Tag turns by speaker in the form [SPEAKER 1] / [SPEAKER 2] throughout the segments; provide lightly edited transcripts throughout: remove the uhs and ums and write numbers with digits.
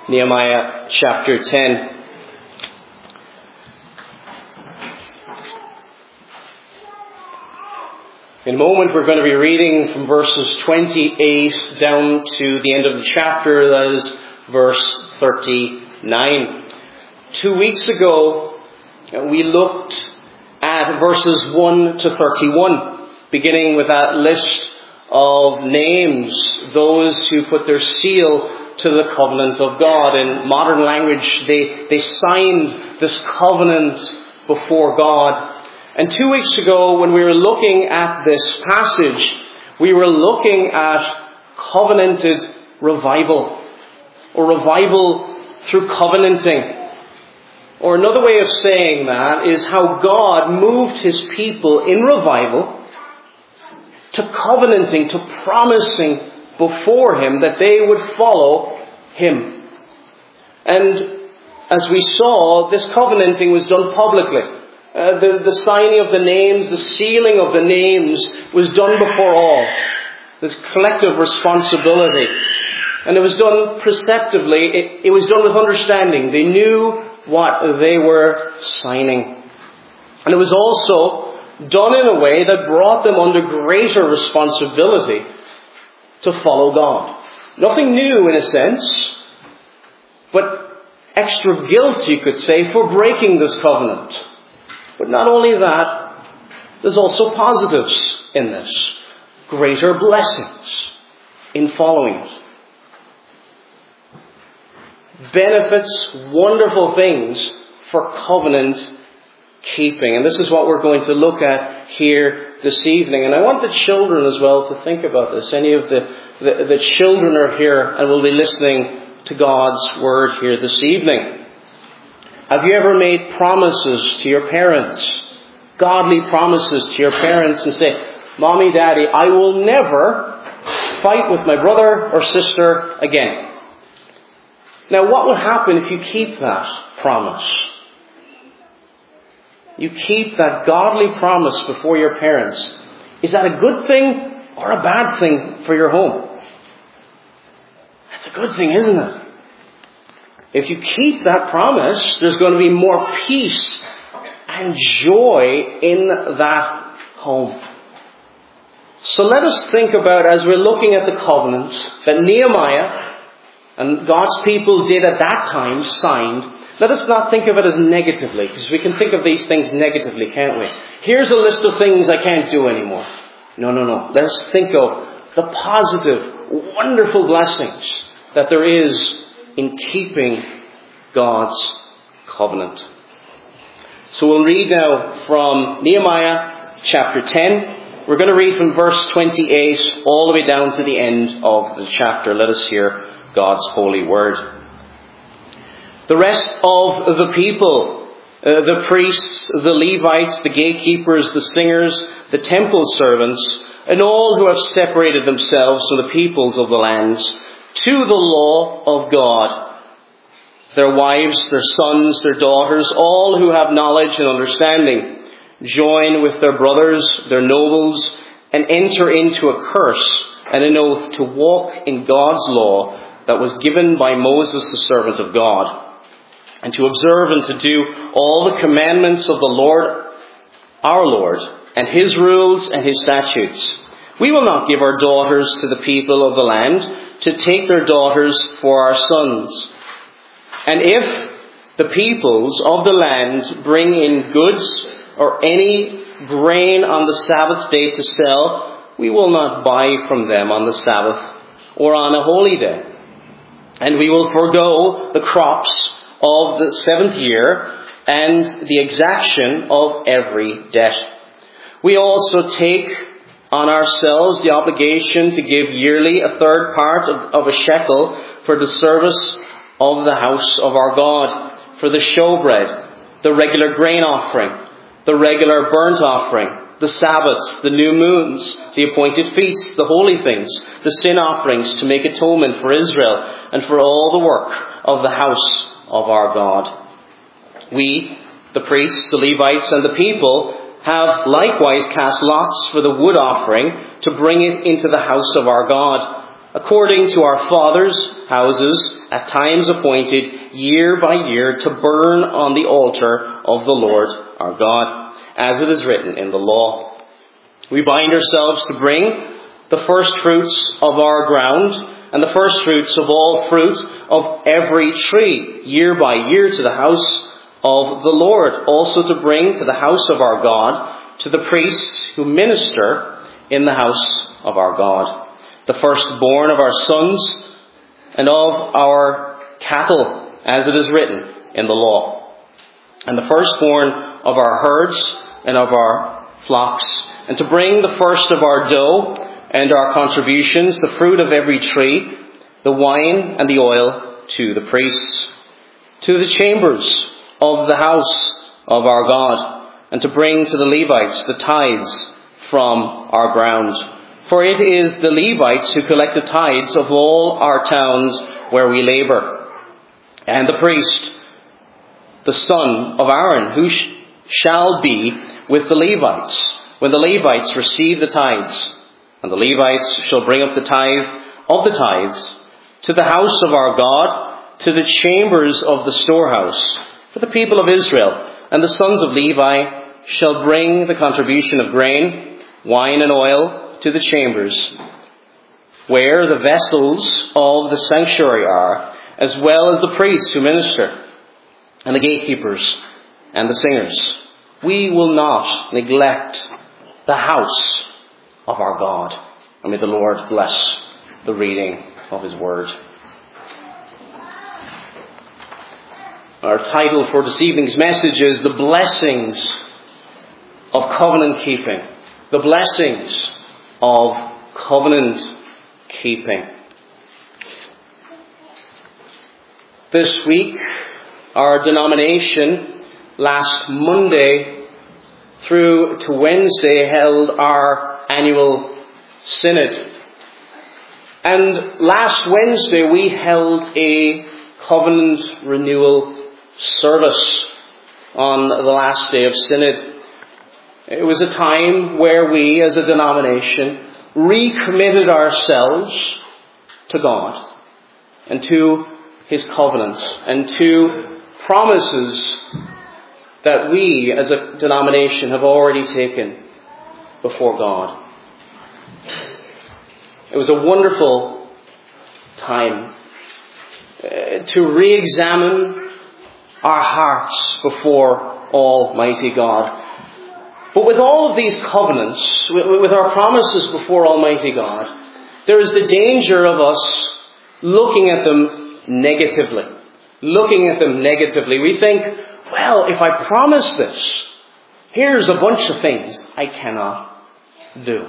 [SPEAKER 1] Nehemiah chapter 10. In a moment we're going to be reading from verses 28 down to the end of the chapter, that is verse 39. 2 weeks ago we looked at verses 1 to 31, beginning with that list of names, those who put their seal to the covenant of God. In modern language, they signed this covenant before God. And 2 weeks ago, when we were looking at this passage, we were looking at covenanted revival, or revival through covenanting. Or another way of saying that is how God moved His people in revival to covenanting, to promising before Him that they would follow Him. And as we saw, this covenanting was done publicly. The signing of the names, the sealing of the names was done before all. This collective responsibility. And it was done perceptively. It was done with understanding. They knew what they were signing. And it was also done in a way that brought them under greater responsibility to follow God. Nothing new in a sense, but extra guilt, you could say, for breaking this covenant. But not only that, there's also positives in this. Greater blessings in following it. Benefits, wonderful things for covenant keeping. And this is what we're going to look at here this evening. And I want the children as well to think about this. Any of the children are here and will be listening to God's word here this evening. Have you ever made promises to your parents? Godly promises to your parents and say, Mommy, Daddy, I will never fight with my brother or sister again. Now, what will happen if you keep that promise? You keep that godly promise before your parents. Is that a good thing or a bad thing for your home? That's a good thing, isn't it? If you keep that promise, there's going to be more peace and joy in that home. So let us think about, as we're looking at the covenant that Nehemiah and God's people did at that time, signed, let us not think of it as negatively, because we can think of these things negatively, can't we? Here's a list of things I can't do anymore. No. Let us think of the positive, wonderful blessings that there is in keeping God's covenant. So we'll read now from Nehemiah chapter 10. We're going to read from verse 28 all the way down to the end of the chapter. Let us hear God's holy word. The rest of the people, the priests, the Levites, the gatekeepers, the singers, the temple servants, and all who have separated themselves from the peoples of the lands, to the law of God, their wives, their sons, their daughters, all who have knowledge and understanding, join with their brothers, their nobles, and enter into a curse and an oath to walk in God's law that was given by Moses, the servant of God, and to observe and to do all the commandments of the Lord, our Lord, and His rules and His statutes. We will not give our daughters to the people of the land to take their daughters for our sons. And if the peoples of the land bring in goods or any grain on the Sabbath day to sell, we will not buy from them on the Sabbath or on a holy day. And we will forego the crops of the seventh year and the exaction of every debt. We also take on ourselves the obligation to give yearly a third part of a shekel for the service of the house of our God, for the showbread, the regular grain offering, the regular burnt offering, the Sabbaths, the new moons, the appointed feasts, the holy things, the sin offerings to make atonement for Israel, and for all the work of the house of our God. We, the priests, the Levites, and the people, have likewise cast lots for the wood offering to bring it into the house of our God, according to our fathers' houses at times appointed year by year to burn on the altar of the Lord our God, as it is written in the law. We bind ourselves to bring the first fruits of our ground and the first fruits of all fruit of every tree year by year to the house of the Lord, also to bring to the house of our God, to the priests who minister in the house of our God, the firstborn of our sons and of our cattle, as it is written in the law, and the firstborn of our herds and of our flocks, and to bring the first of our dough and our contributions, the fruit of every tree, the wine and the oil, to the priests, to the chambers of the house of our God, and to bring to the Levites the tithes from our ground. For it is the Levites who collect the tithes of all our towns where we labor. And the priest, the son of Aaron, who shall be with the Levites, when the Levites receive the tithes. And the Levites shall bring up the tithe of the tithes to the house of our God, to the chambers of the storehouse, for the people of Israel. And the sons of Levi shall bring the contribution of grain, wine and oil to the chambers, where the vessels of the sanctuary are, as well as the priests who minister, and the gatekeepers, and the singers. We will not neglect the house of our God. And may the Lord bless the reading of His Word. Our title for this evening's message is The Blessings of Covenant Keeping. The Blessings of Covenant Keeping. This week, our denomination, last Monday through to Wednesday, held our annual synod. And last Wednesday, we held a covenant renewal service on the last day of synod. It was a time where we, as a denomination, recommitted ourselves to God and to His covenant and to promises that we, as a denomination, have already taken before God. It was a wonderful time to re-examine our hearts before Almighty God. But with all of these covenants, with our promises before Almighty God, there is the danger of us looking at them negatively. We think, well, if I promise this, here's a bunch of things I cannot do.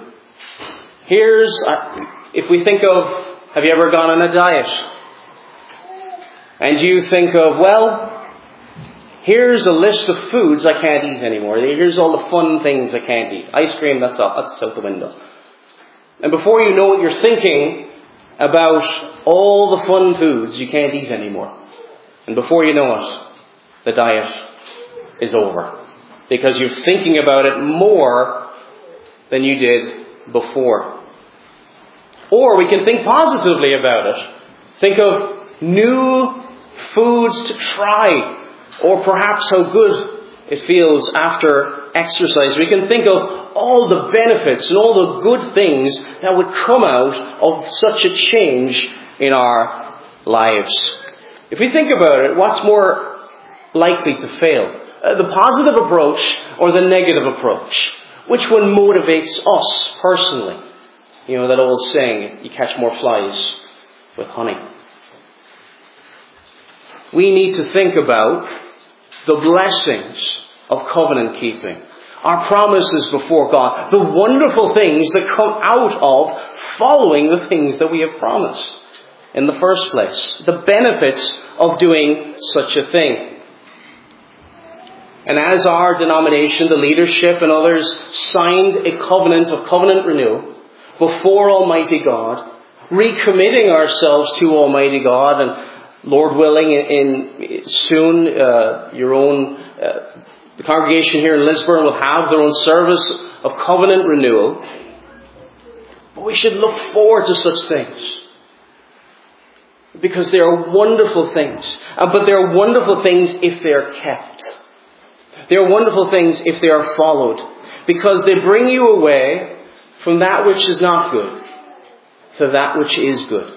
[SPEAKER 1] If we think of, have you ever gone on a diet? And you think of, well, here's a list of foods I can't eat anymore. Here's all the fun things I can't eat. Ice cream, that's out the window. And before you know it, you're thinking about all the fun foods you can't eat anymore. And before you know it, the diet is over. Because you're thinking about it more than you did before. Or we can think positively about it. Think of new foods to try. Or perhaps how good it feels after exercise. We can think of all the benefits and all the good things that would come out of such a change in our lives. If we think about it, what's more likely to fail? The positive approach or the negative approach? Which one motivates us personally? You know that old saying, you catch more flies with honey. We need to think about the blessings of covenant keeping, our promises before God, the wonderful things that come out of following the things that we have promised in the first place, the benefits of doing such a thing. And as our denomination, the leadership and others signed a covenant of covenant renewal before Almighty God, recommitting ourselves to Almighty God, and Lord willing, soon the congregation here in Lisburn will have their own service of covenant renewal. But we should look forward to such things. because they are wonderful things. But they are wonderful things if they are kept. They are wonderful things if they are followed, because they bring you away from that which is not good to that which is good.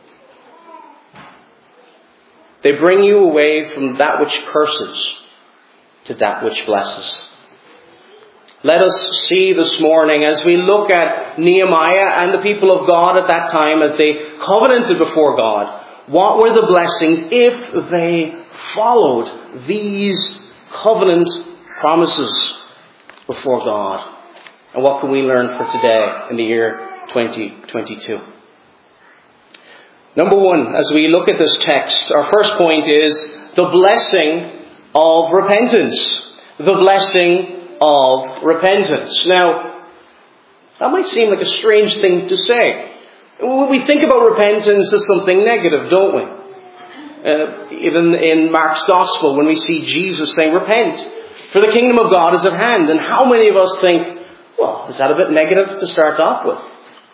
[SPEAKER 1] They bring you away from that which curses to that which blesses. Let us see this morning, as we look at Nehemiah and the people of God at that time as they covenanted before God, what were the blessings if they followed these covenant promises before God? And what can we learn for today in the year 2022? Number one, as we look at this text, our first point is the blessing of repentance. The blessing of repentance. Now, that might seem like a strange thing to say. We think about repentance as something negative, don't we? Even in Mark's Gospel, when we see Jesus saying, "Repent, for the kingdom of God is at hand." And how many of us think, well, is that a bit negative to start off with?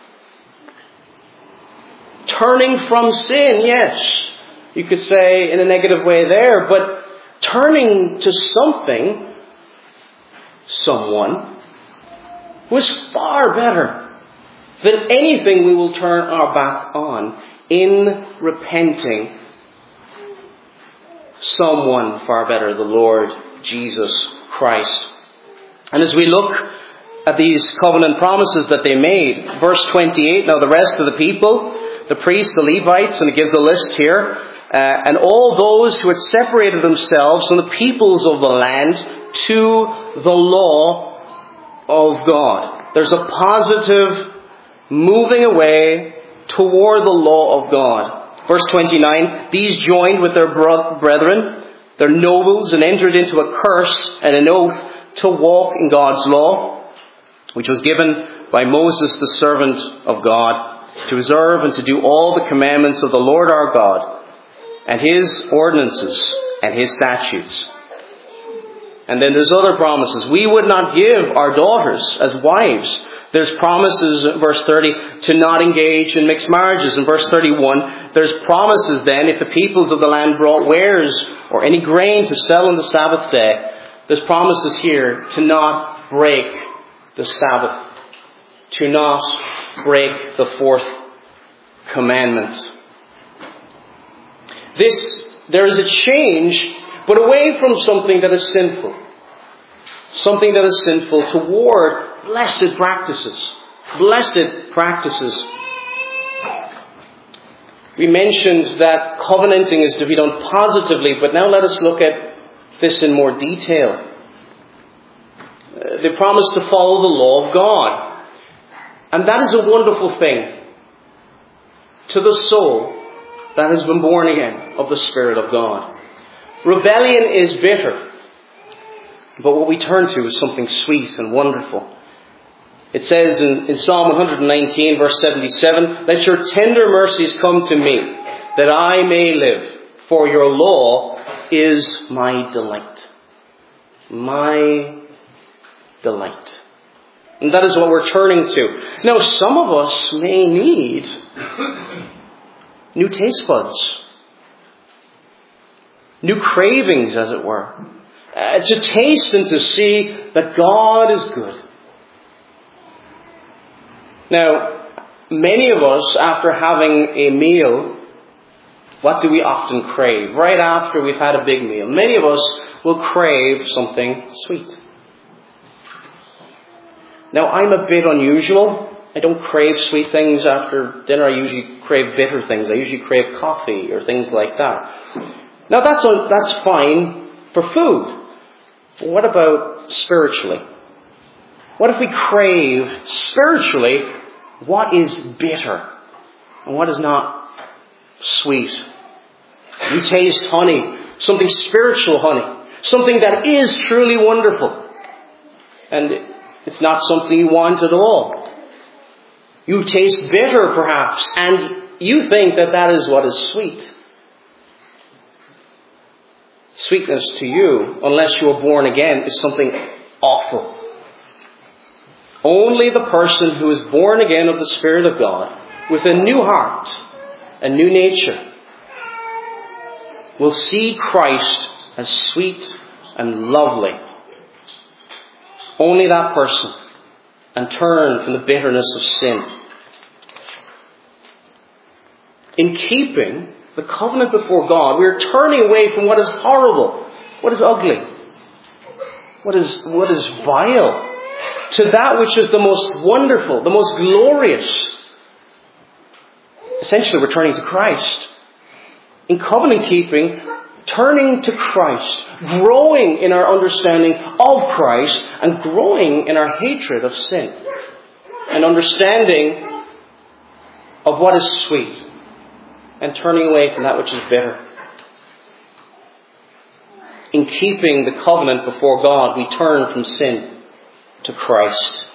[SPEAKER 1] Turning from sin, yes. You could say in a negative way there, but turning to something, someone, who is far better than anything we will turn our back on in repenting. Someone far better, the Lord Jesus Christ. And as we look at these covenant promises that they made, verse 28, now the rest of the people, the priests, the Levites, and it gives a list here, and all those who had separated themselves from the peoples of the land to the law of God. There's a positive moving away toward the law of God. Verse 29, these joined with their brethren, their nobles, and entered into a curse and an oath to walk in God's law, which was given by Moses, the servant of God, to observe and to do all the commandments of the Lord our God, and His ordinances and His statutes. And then there's other promises. We would not give our daughters as wives. There's promises, verse 30, to not engage in mixed marriages. In verse 31, there's promises then, if the peoples of the land brought wares or any grain to sell on the Sabbath day, there's promises here to not break the Sabbath, to not break the fourth commandment. There is a change, but away from something that is sinful. Something that is sinful toward blessed practices. Blessed practices. We mentioned that covenanting is to be done positively, but now let us look at this in more detail. They promise to follow the law of God. And that is a wonderful thing to the soul that has been born again of the Spirit of God. Rebellion is bitter, but what we turn to is something sweet and wonderful. It says in Psalm 119, verse 77, "Let your tender mercies come to me, that I may live, for your law is my delight." My delight. And that is what we're turning to. Now, some of us may need new taste buds. New cravings, as it were. To taste and to see that God is good. Now, many of us, after having a meal, what do we often crave? Right after we've had a big meal, many of us will crave something sweet. Now, I'm a bit unusual. I don't crave sweet things after dinner. I usually crave bitter things. I usually crave coffee or things like that. Now, that's fine for food. But what about spiritually? What if we crave spiritually what is bitter and what is not sweet? You taste honey, something spiritual honey, something that is truly wonderful. And it's not something you want at all. You taste bitter perhaps, and you think that is what is sweet. Sweetness to you, unless you are born again, is something awful. Only the person who is born again of the Spirit of God, with a new heart, a new nature, will see Christ as sweet and lovely. Only that person. And turn from the bitterness of sin. In keeping the covenant before God, we are turning away from what is horrible, what is ugly, what is vile, to that which is the most wonderful, the most glorious. Essentially, we're turning to Christ. In covenant keeping, turning to Christ, growing in our understanding of Christ, and growing in our hatred of sin, and understanding of what is sweet, and turning away from that which is bitter. In keeping the covenant before God, we turn from sin to Christ.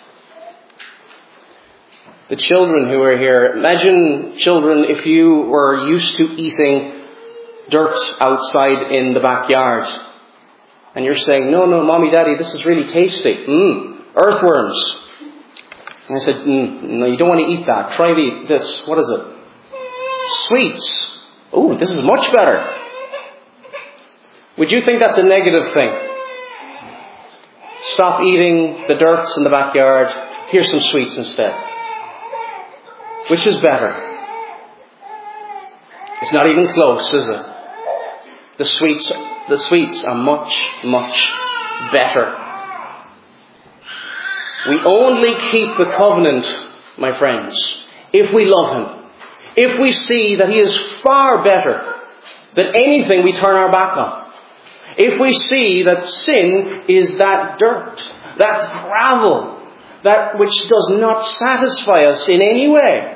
[SPEAKER 1] The children who are here, imagine, children, if you were used to eating dirt outside in the backyard, and you're saying, no, Mommy, Daddy, this is really tasty. Earthworms. And I said, no, you don't want to eat that. Try this. What is it? Sweets. Oh, this is much better. Would you think that's a negative thing? Stop eating the dirt in the backyard. Here's some sweets instead. Which is better? It's not even close, is it? The sweets are much, much better. We only keep the covenant, my friends, if we love Him. If we see that He is far better than anything we turn our back on. If we see that sin is that dirt, that gravel, that which does not satisfy us in any way.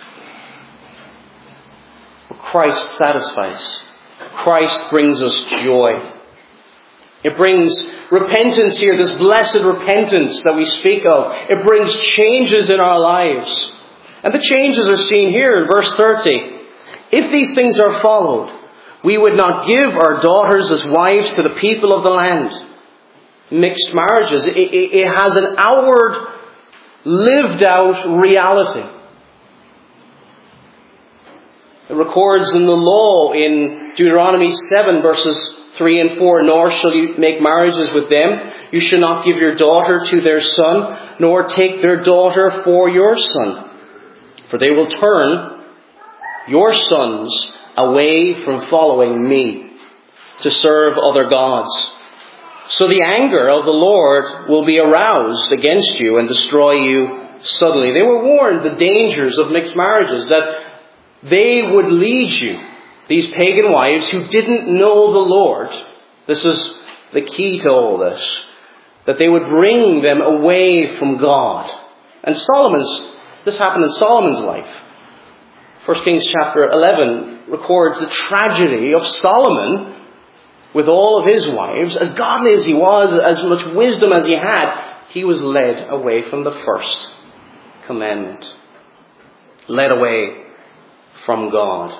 [SPEAKER 1] But Christ satisfies. Christ brings us joy. It brings repentance here, this blessed repentance that we speak of. It brings changes in our lives. And the changes are seen here in verse 30. If these things are followed, we would not give our daughters as wives to the people of the land. Mixed marriages. It has an outward, lived out reality. It records in the law in Deuteronomy 7 verses 3 and 4, nor shall you make marriages with them. You shall not give your daughter to their son, nor take their daughter for your son. For they will turn your sons away from following me to serve other gods. So the anger of the Lord will be aroused against you and destroy you suddenly. They were warned the dangers of mixed marriages, that they would lead you, these pagan wives who didn't know the Lord. This is the key to all this. That they would bring them away from God. And this happened in Solomon's life. 1 Kings chapter 11 records the tragedy of Solomon with all of his wives. As godly as he was, as much wisdom as he had, he was led away from the first commandment. Led away from God.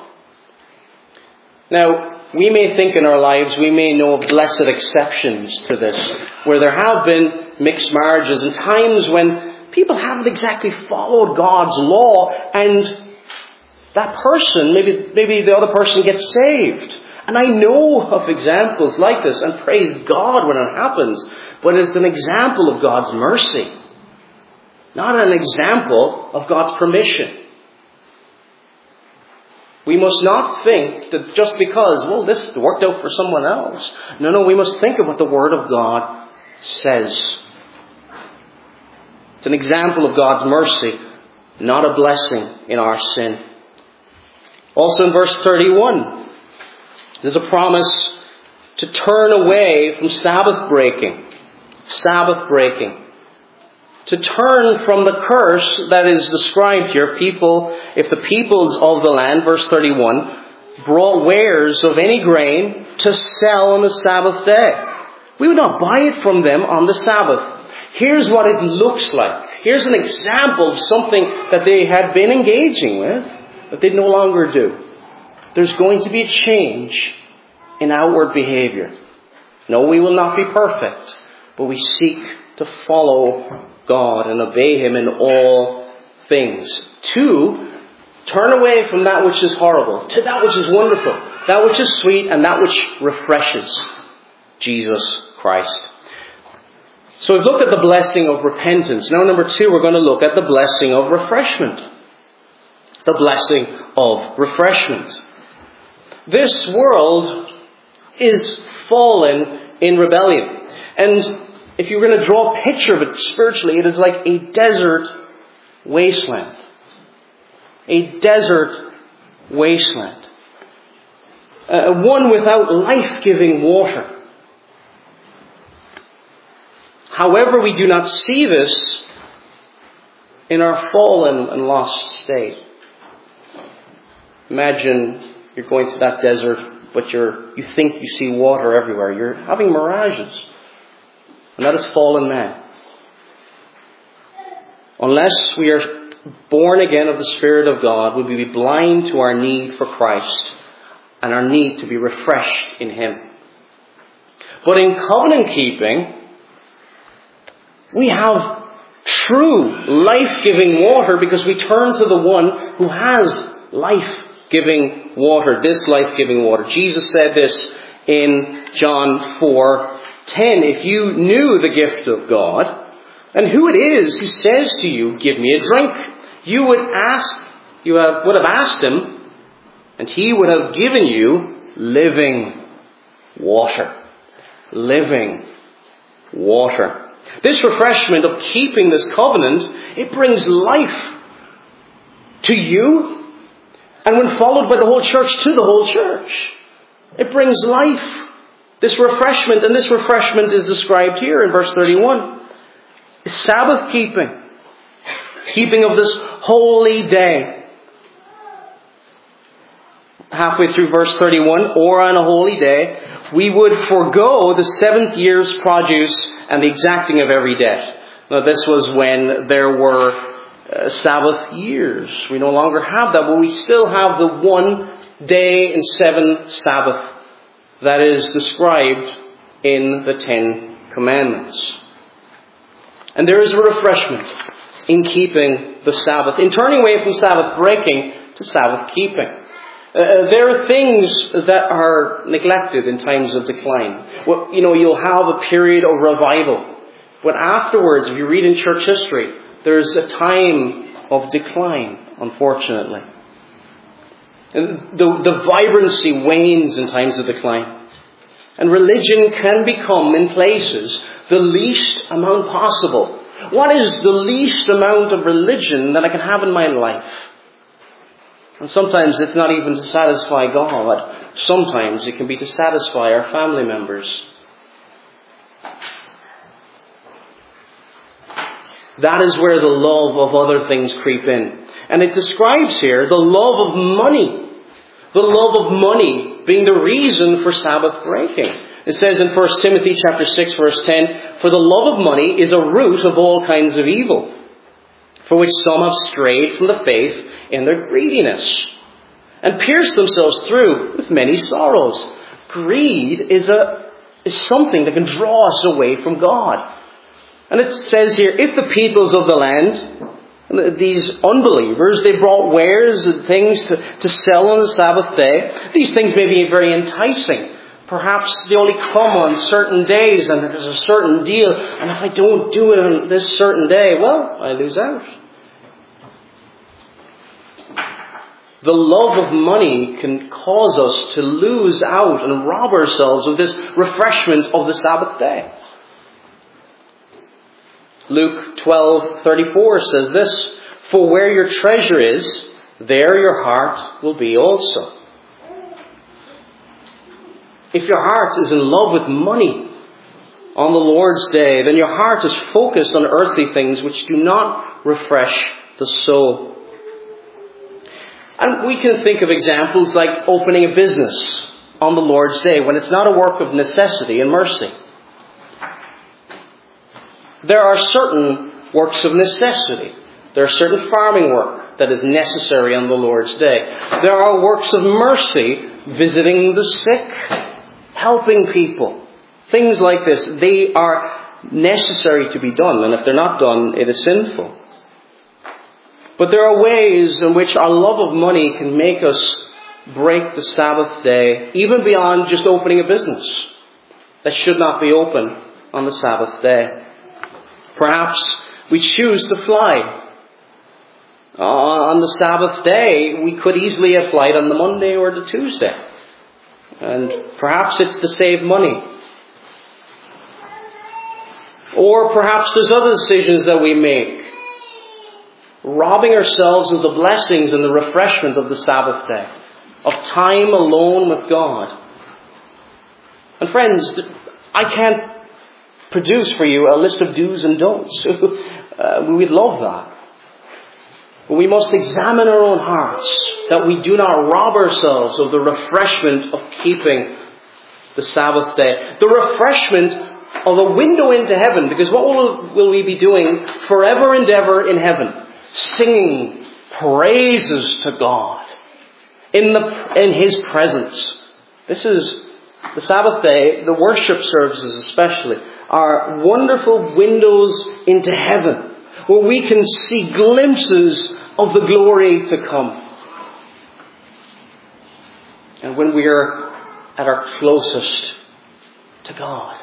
[SPEAKER 1] Now, we may think in our lives, we may know of blessed exceptions to this, where there have been mixed marriages and times when people haven't exactly followed God's law, and that person, maybe the other person gets saved. And I know of examples like this, and praise God when it happens, but it's an example of God's mercy, not an example of God's permission. We must not think that just because, this worked out for someone else. No, we must think of what the Word of God says. It's an example of God's mercy, not a blessing in our sin. Also in verse 31, there's a promise to turn away from Sabbath breaking. Sabbath breaking. To turn from the curse that is described here. If the peoples of the land, verse 31, brought wares of any grain to sell on the Sabbath day, we would not buy it from them on the Sabbath. Here's what it looks like. Here's an example of something that they had been engaging with, but they no longer do. There's going to be a change in outward behavior. No, we will not be perfect, but we seek to follow God and obey Him in all things. 2, turn away from that which is horrible to that which is wonderful. That which is sweet and that which refreshes. Jesus Christ. So we've looked at the blessing of repentance. Now, number 2, we're going to look at the blessing of refreshment. The blessing of refreshment. This world is fallen in rebellion. And if you were going to draw a picture of it spiritually, it is like a desert wasteland. A desert wasteland. One without life-giving water. However, we do not see this in our fallen and lost state. Imagine you're going through that desert, but you think you see water everywhere. You're having mirages. And that is fallen man. Unless we are born again of the Spirit of God, we will be blind to our need for Christ and our need to be refreshed in Him. But in covenant keeping, we have true life-giving water because we turn to the one who has life-giving water, this life-giving water. Jesus said this in John 4:10. If you knew the gift of God and who it is who says to you, give me a drink, you would have asked Him, and He would have given you living water. Living water. This refreshment of keeping this covenant, it brings life to you, and when followed by the whole church, to the whole church. It brings life. This refreshment, and this refreshment is described here in verse 31. Sabbath keeping. Keeping of this holy day. Halfway through verse 31, or on a holy day, we would forego the 7th year's produce and the exacting of every debt. Now this was when there were Sabbath years. We no longer have that, but we still have the 1 day and 7 Sabbath that is described in the 10 Commandments. And there is a refreshment in keeping the Sabbath, in turning away from Sabbath breaking to Sabbath keeping. There are things that are neglected in times of decline. Well, you'll have a period of revival. But afterwards, if you read in church history, there's a time of decline, unfortunately. And the vibrancy wanes in times of decline. And religion can become, in places, the least amount possible. What is the least amount of religion that I can have in my life? And sometimes it's not even to satisfy God. Sometimes it can be to satisfy our family members. That is where the love of other things creep in. And it describes here the love of money. The love of money being the reason for Sabbath breaking. It says in 1 Timothy chapter 6 verse 10, for the love of money is a root of all kinds of evil, for which some have strayed from the faith in their greediness, and pierced themselves through with many sorrows. Greed is something that can draw us away from God. And it says here, if the peoples of the land, these unbelievers, they brought wares and things to sell on the Sabbath day. These things may be very enticing. Perhaps they only come on certain days and there's a certain deal. And if I don't do it on this certain day, well, I lose out. The love of money can cause us to lose out and rob ourselves of this refreshment of the Sabbath day. Luke 12:34 says this, for where your treasure is, there your heart will be also. If your heart is in love with money on the Lord's day, then your heart is focused on earthly things which do not refresh the soul. And we can think of examples like opening a business on the Lord's day when it's not a work of necessity and mercy. There are certain works of necessity. There are certain farming work that is necessary on the Lord's day. There are works of mercy, visiting the sick, helping people. Things like this, they are necessary to be done. And if they're not done, it is sinful. But there are ways in which our love of money can make us break the Sabbath day, even beyond just opening a business that should not be open on the Sabbath day. Perhaps we choose to fly. On the Sabbath day, we could easily have flight on the Monday or the Tuesday. And perhaps it's to save money. Or perhaps there's other decisions that we make, robbing ourselves of the blessings and the refreshment of the Sabbath day, of time alone with God. And friends, I can't produce for you a list of do's and don'ts. We'd love that. But we must examine our own hearts, that we do not rob ourselves of the refreshment of keeping the Sabbath day. The refreshment of a window into heaven. Because what will we be doing forever and ever in heaven? Singing praises to God in His presence. This is the Sabbath day, the worship services especially, are wonderful windows into heaven, where we can see glimpses of the glory to come. And when we are at our closest to God,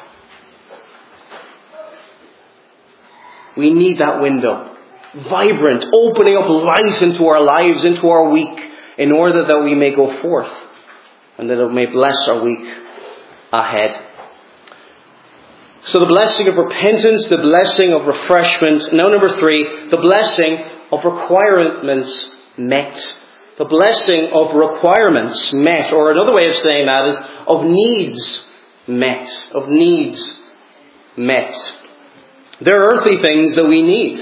[SPEAKER 1] we need that window, vibrant, opening up light into our lives, into our week, in order that we may go forth and that it may bless our week ahead. So the blessing of repentance, the blessing of refreshment. Now number 3, the blessing of requirements met. The blessing of requirements met. Or another way of saying that is of needs met. Of needs met. There are earthly things that we need.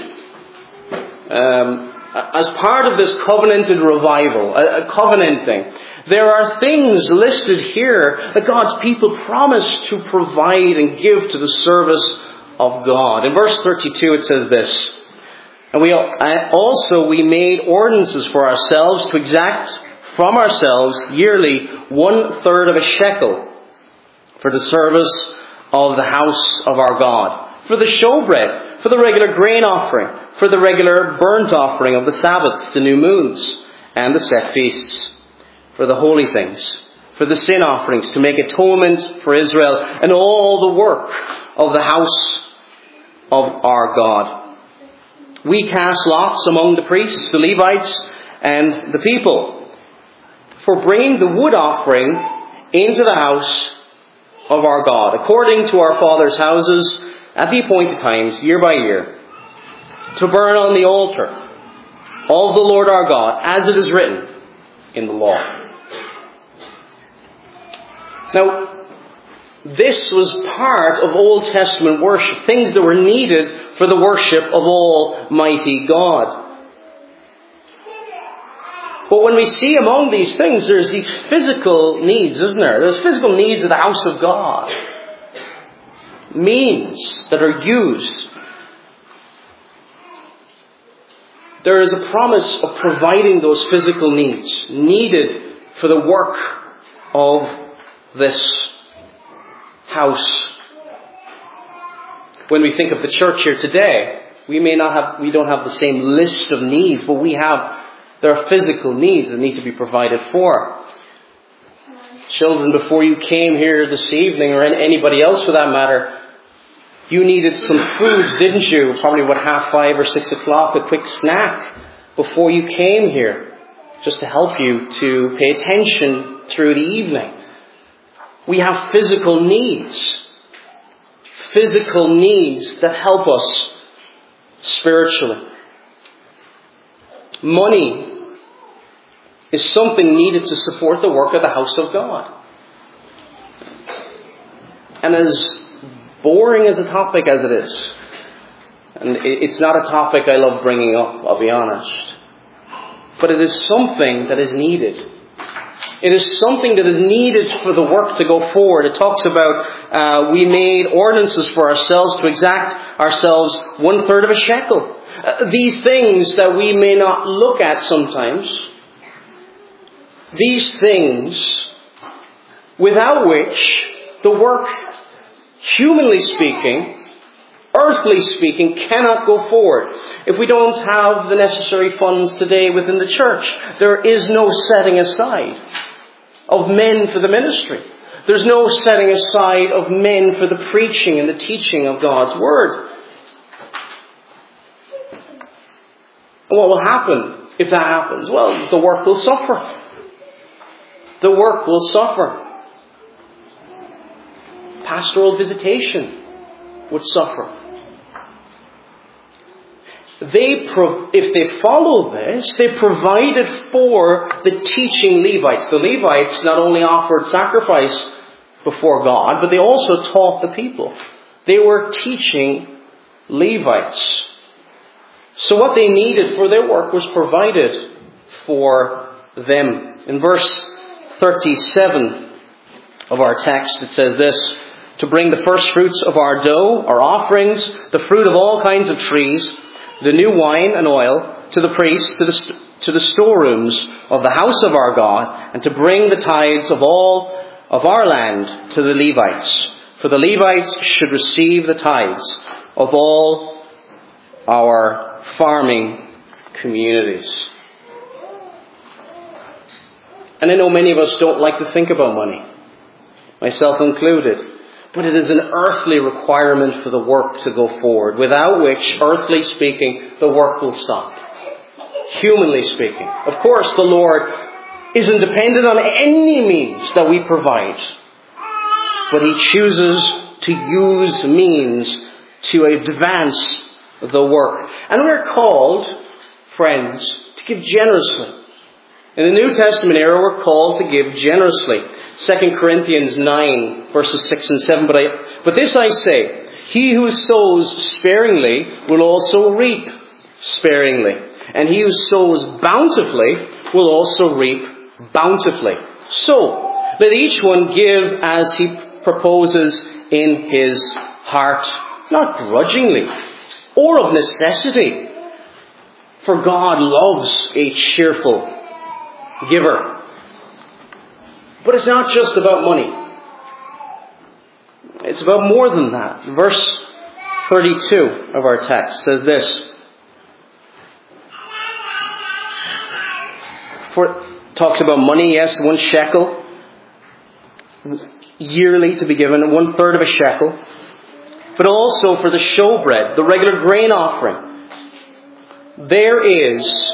[SPEAKER 1] As part of this covenanted revival, a covenanting, there are things listed here that God's people promise to provide and give to the service of God. In verse 32 it says this, and we made ordinances for ourselves to exact from ourselves yearly 1/3 of a shekel for the service of the house of our God, for the showbread, for the regular grain offering, for the regular burnt offering of the Sabbaths, the new moons, and the set feasts, for the holy things, for the sin offerings, to make atonement for Israel, and all the work of the house of our God. We cast lots among the priests, the Levites, and the people, for bringing the wood offering into the house of our God, according to our fathers' houses, at the appointed times, year by year, to burn on the altar of the Lord our God, as it is written in the law. Now, this was part of Old Testament worship, things that were needed for the worship of Almighty God. But when we see among these things, there's these physical needs, isn't there? There's physical needs of the house of God. Means that are used. There is a promise of providing those physical needs needed for the work of this house. When we think of the church here today, we don't have the same list of needs, but there are physical needs that need to be provided for. Children, before you came here this evening, or anybody else for that matter, you needed some foods, didn't you? Probably 5:30 or 6 o'clock, a quick snack before you came here, just to help you to pay attention through the evening. We have physical needs that help us spiritually. Money is something needed to support the work of the house of God. And as boring as a topic as it is, and it's not a topic I love bringing up, I'll be honest, but it is something that is needed. It is something that is needed for the work to go forward. It talks about we made ordinances for ourselves to exact ourselves 1/3 of a shekel. These things that we may not look at sometimes, these things without which the work, humanly speaking, earthly speaking, cannot go forward. If we don't have the necessary funds today within the church, there is no setting aside of men for the ministry. There's no setting aside of men for the preaching and the teaching of God's Word. And what will happen if that happens? Well, the work will suffer. The work will suffer. Pastoral visitation would suffer. If they follow this, they provided for the teaching Levites. The Levites not only offered sacrifice before God, but they also taught the people. They were teaching Levites. So what they needed for their work was provided for them. In verse 37 of our text, it says this: to bring the first fruits of our dough, our offerings, the fruit of all kinds of trees, the new wine and oil, to the priests, to the storerooms of the house of our God, and to bring the tithes of all of our land to the Levites. For the Levites should receive the tithes of all our farming communities. And I know many of us don't like to think about money, myself included. But it is an earthly requirement for the work to go forward, without which, earthly speaking, the work will stop. Humanly speaking. Of course, the Lord isn't dependent on any means that we provide, but He chooses to use means to advance the work. And we're called, friends, to give generously. In the New Testament era, we're called to give generously. 2 Corinthians 9, verses 6 and 7. But this I say, he who sows sparingly will also reap sparingly. And he who sows bountifully will also reap bountifully. So, let each one give as he proposes in his heart, not grudgingly or of necessity. For God loves a cheerful giver. But it's not just about money. It's about more than that. Verse 32 of our text says this: for talks about money, yes, 1 shekel yearly to be given, 1/3 of a shekel, but also for the showbread, the regular grain offering. There is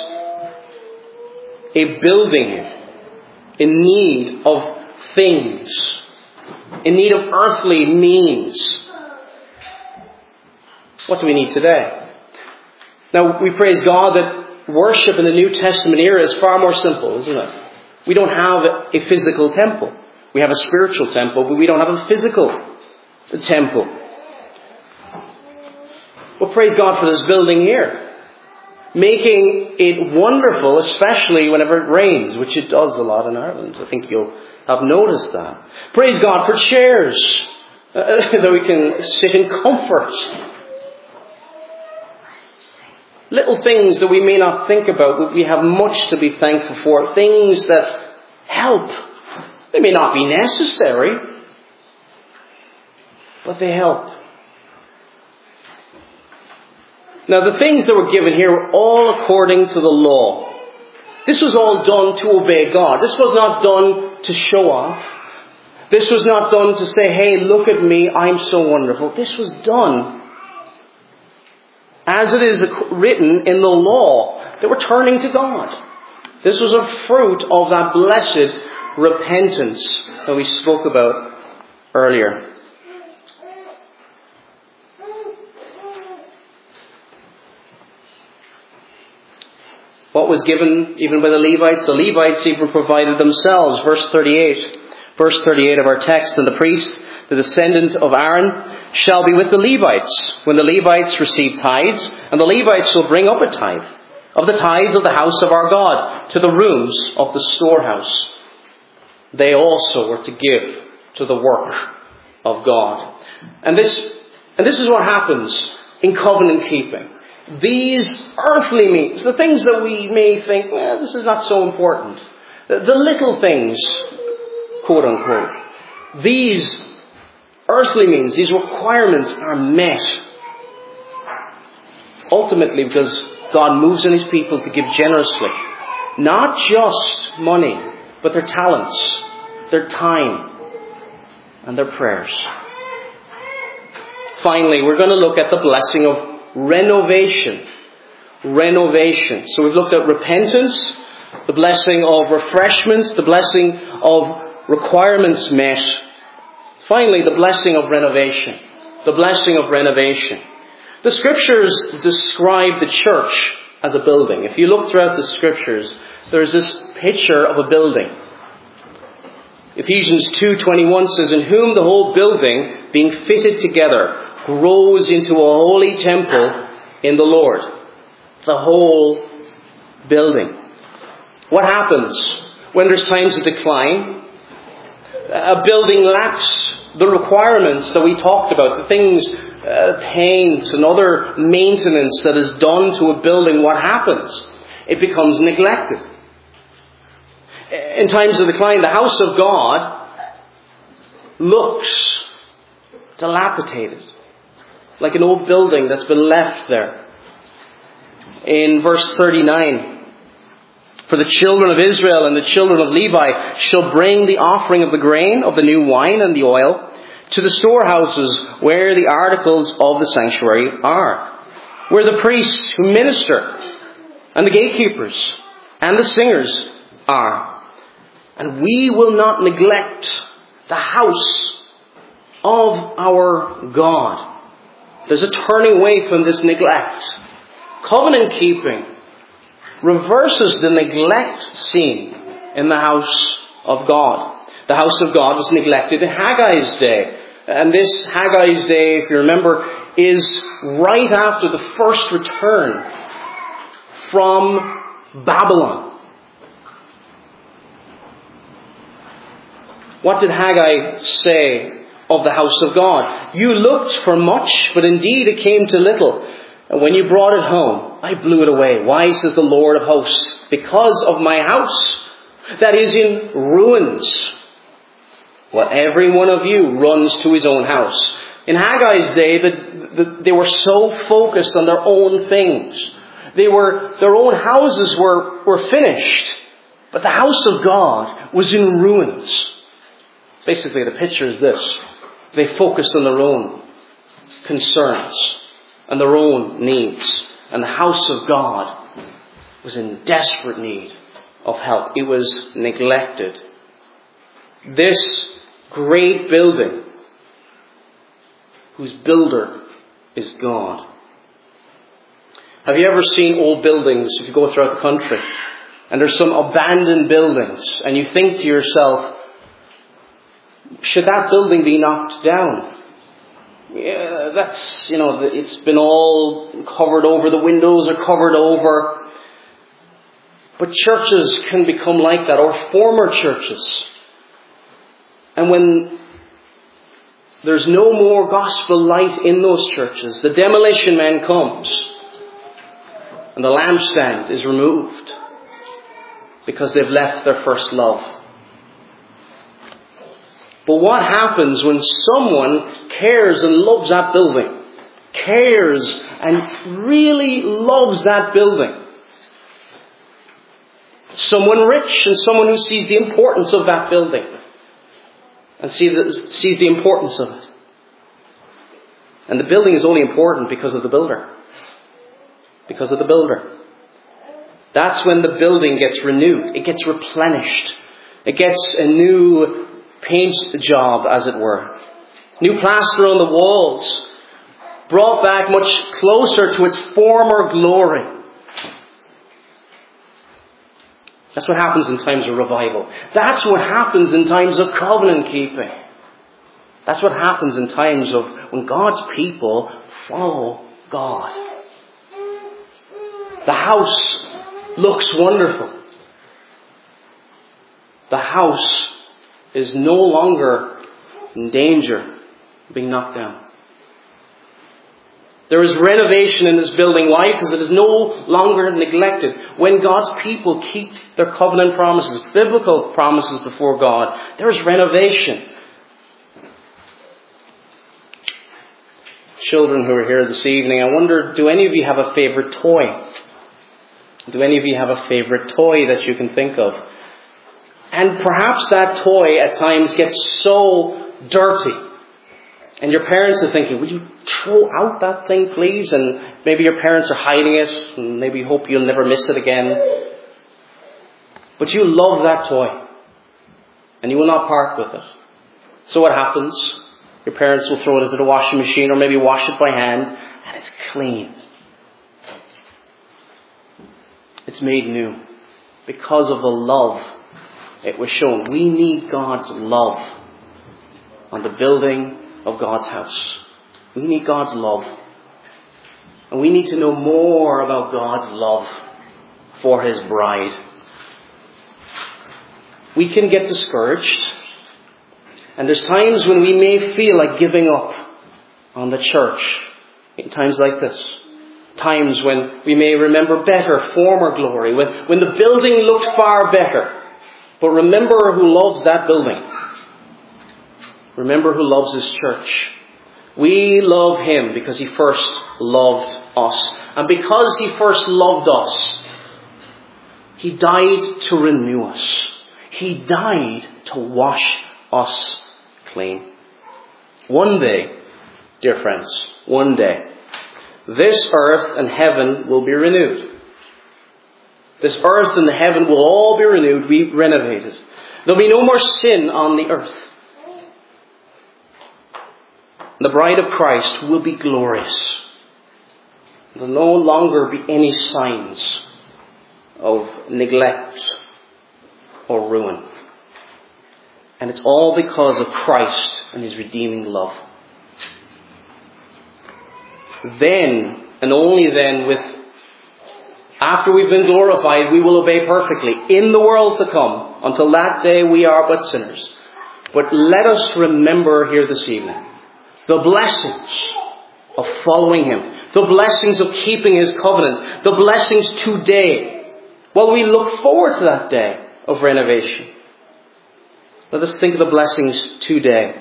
[SPEAKER 1] a building in need of things, in need of earthly means. What do we need today? Now, we praise God that worship in the New Testament era is far more simple, isn't it? We don't have a physical temple. We have a spiritual temple, but we don't have a physical temple. Well, praise God for this building here, making it wonderful, especially whenever it rains, which it does a lot in Ireland. I think you'll have noticed that. Praise God for chairs that we can sit in comfort. Little things that we may not think about, but we have much to be thankful for. Things that help. They may not be necessary, but they help. Now, the things that were given here were all according to the law. This was all done to obey God. This was not done to show off. This was not done to say, hey, look at me, I'm so wonderful. This was done as it is written in the law. They were turning to God. This was a fruit of that blessed repentance that we spoke about earlier. What was given even by the Levites even provided themselves. Verse 38 of our text: and the priest, the descendant of Aaron, shall be with the Levites when the Levites receive tithes, and the Levites will bring up a tithe of the tithes of the house of our God to the rooms of the storehouse. They also were to give to the work of God. And this is what happens in covenant keeping. These earthly means, the things that we may think, well, this is not so important. The little things, quote unquote. These earthly means, these requirements are met. Ultimately because God moves in His people to give generously. Not just money, but their talents, their time, and their prayers. Finally, we're going to look at the blessing of renovation. Renovation. So we've looked at repentance, the blessing of refreshments, the blessing of requirements met. Finally, the blessing of renovation. The blessing of renovation. The Scriptures describe the church as a building. If you look throughout the Scriptures, there's this picture of a building. Ephesians 2:21 says, "In whom the whole building, being fitted together, grows into a holy temple in the Lord." The whole building. What happens when there's times of decline? A building lacks the requirements that we talked about, the things, paint and other maintenance that is done to a building. What happens? It becomes neglected. In times of decline, the house of God looks dilapidated, like an old building that's been left there. In verse 39, "For the children of Israel and the children of Levi shall bring the offering of the grain, of the new wine and the oil, to the storehouses where the articles of the sanctuary are, where the priests who minister, and the gatekeepers, and the singers are. And we will not neglect the house of our God." There's a turning away from this neglect. Covenant keeping reverses the neglect seen in the house of God. The house of God was neglected in Haggai's day. And this Haggai's day, if you remember, is right after the first return from Babylon. What did Haggai say of the house of God? "You looked for much, but indeed it came to little. And when you brought it home, I blew it away. Why, says the Lord of hosts? Because of my house that is in ruins. Well, every one of you runs to his own house." In Haggai's day, they were so focused on their own things. Their own houses were finished, but the house of God was in ruins. Basically, the picture is this. They focused on their own concerns and their own needs. And the house of God was in desperate need of help. It was neglected. This great building, whose builder is God. Have you ever seen old buildings, if you go throughout the country, and there's some abandoned buildings, and you think to yourself, should that building be knocked down? Yeah, that's, it's been all covered over, the windows are covered over. But churches can become like that, or former churches. And when there's no more gospel light in those churches, the demolition man comes, and the lampstand is removed, because they've left their first love. But what happens when someone cares and loves that building? Cares and really loves that building. Someone rich and someone who sees the importance of that building. And sees the importance of it. And the building is only important because of the builder. Because of the builder. That's when the building gets renewed. It gets replenished. It gets a new paint job, as it were. New plaster on the walls. Brought back much closer to its former glory. That's what happens in times of revival. That's what happens in times of covenant keeping. That's what happens in times of when God's people follow God. The house looks wonderful. The house is no longer in danger of being knocked down. There is renovation in this building. Why? Because it is no longer neglected. When God's people keep their covenant promises, biblical promises before God, there is renovation. Children who are here this evening, I wonder, do any of you have a favorite toy? Do any of you have a favorite toy that you can think of? And perhaps that toy at times gets so dirty. And your parents are thinking, "Would you throw out that thing, please?" And maybe your parents are hiding it, and maybe hope you'll never miss it again. But you love that toy, and you will not part with it. So what happens? Your parents will throw it into the washing machine, or maybe wash it by hand, and it's clean. It's made new because of the love it was shown. We need God's love on the building of God's house. We need God's love. And we need to know more about God's love for His bride. We can get discouraged. And there's times when we may feel like giving up on the church. In times like this. Times when we may remember better former glory. When the building looked far better. But remember who loves that building. Remember who loves His church. We love Him because He first loved us. And because He first loved us, He died to renew us. He died to wash us clean. One day, dear friends, one day, this earth and heaven will be renewed. This earth and the heaven will all be renewed, be renovated. There'll be no more sin on the earth. The bride of Christ will be glorious. There will no longer be any signs of neglect or ruin. And it's all because of Christ and His redeeming love. Then, and only then, after we've been glorified, we will obey perfectly in the world to come. Until that day, we are but sinners. But let us remember here this evening the blessings of following Him, the blessings of keeping His covenant, the blessings today. While we look forward to that day of renovation, let us think of the blessings today.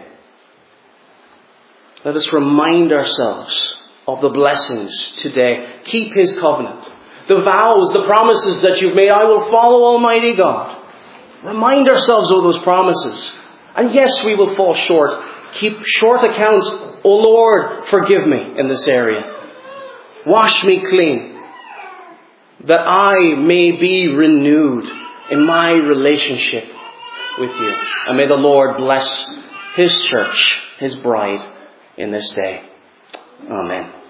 [SPEAKER 1] Let us remind ourselves of the blessings today. Keep His covenant. The vows, the promises that you've made. I will follow Almighty God. Remind ourselves of those promises. And yes, we will fall short. Keep short accounts. O Lord, forgive me in this area. Wash me clean, that I may be renewed in my relationship with you. And may the Lord bless His church, His bride, in this day. Amen.